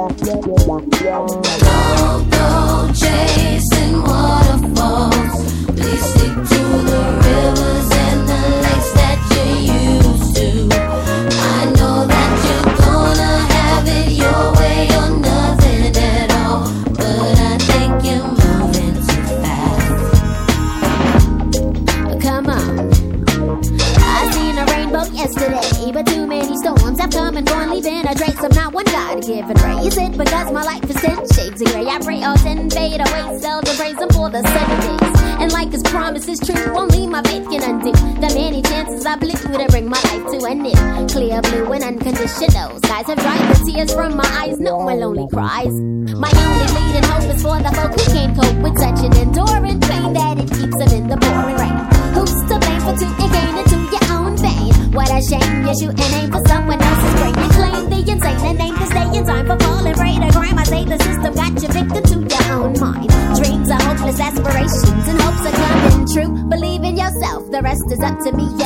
Don't go chasing waterfalls. Please stick to the rivers and the lakes that you used to. I know that you're gonna have it your way or nothing at all, but I think you're moving too fast. Come on. I seen a rainbow yesterday, but too many storms have come and gone, leaving a trace of not one God-given ray. Is it because my life is 10 shades of gray? I pray all 10 fade away, seldom praise him for the 7 days. And like his promise is true, only my faith can undo the many chances I blew to bring my life to an end. Clear blue and unconditional skies have dried the tears from my eyes, no more lonely cries. My only bleeding hope is for the folk who can't cope with such an enduring pain that it keeps them in the pouring rain. Who's to blame for tooting gain into your own vein? What a shame, you shoot and aim for someone else's brain. You claim the insane and aim to stay in time for falling prey to crime. I say the system got you victim to your own mind. Dreams are hopeless aspirations and hopes are coming true. Believe in yourself, the rest is up to me.